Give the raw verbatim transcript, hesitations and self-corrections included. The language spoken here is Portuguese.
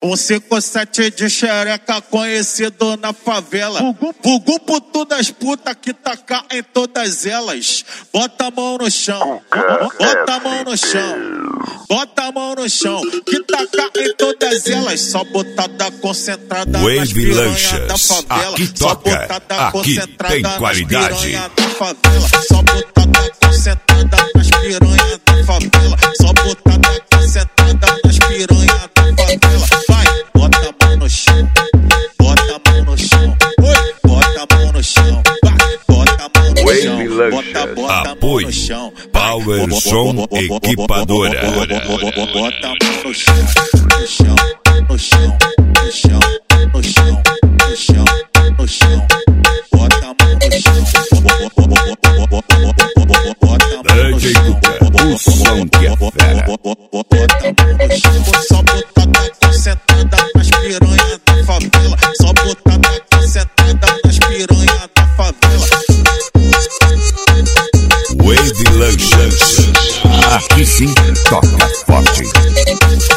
Um cinco sete de xereca conhecido na favela. Vulgo por todas as putas que taca em todas elas. Bota a mão no chão, bota a mão no chão, bota a mão no chão. Que taca em todas elas. Só botada concentrada nas piranha da favela. Aqui toca, aqui tem qualidade. Só botada concentrada nas piranha da favela. Só botada concentrada nas piranha da favela. Vai, bota a mão no chão, bota a mão no chão, oi, bota a mão no chão, vai, bota a mão no chão, bota, bota a mão no chão. Power Som Equipadora. Bota a mão no chão, no chão, no chão, no chão, no chão, no chão, no chão. Bota a mão no chão, bota a mão no chão, o som que é fera. bota a mão no chão. Só botada concentrada nas piranha da favela. Só botada concentrada nas piranha da favela. Wave Lanches. Aqui sim toca forte.